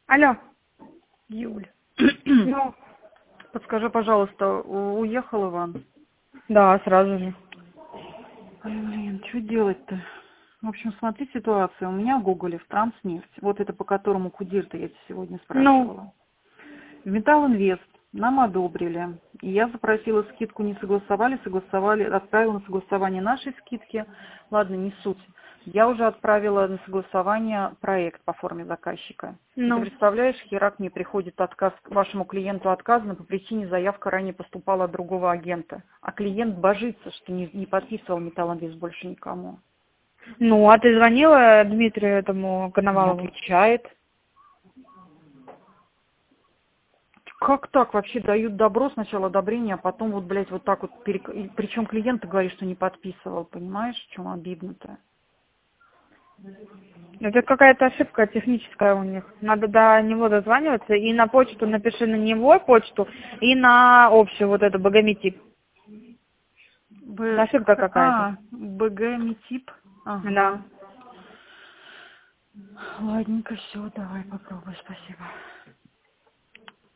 Алло. Юль, Ну, подскажи, пожалуйста, уехал Иван? да, сразу же. Блин, что делать-то? В общем, смотри ситуацию. У меня Гоголев, Транснефть. Вот это по которому Кудир-то я тебя сегодня Ну, спрашивала. В Металлинвест нам одобрили. И я запросила скидку, не согласовали, отправила на согласование нашей скидки. Ладно, не суть. Я уже отправила на согласование проект по форме заказчика. И ты ну. представляешь, херак мне приходит отказ, вашему клиенту отказано по причине заявка ранее поступала от другого агента. А клиент божится, что не подписывал Металлинвест больше никому. Ну, а ты звонила Дмитрию этому Не Коновалову? отвечает. Как так вообще дают добро, сначала одобрение, а потом вот, блядь, вот так вот, причем клиент говорит, что не подписывал, понимаешь, в чем обидно-то? Это какая-то ошибка техническая у них. Надо до него дозваниваться и на почту напиши на него почту и на общую вот эту богометип. Ошибка какая-то. БГ Метип? Да. Ага. Ладненько, все, давай попробуй, спасибо.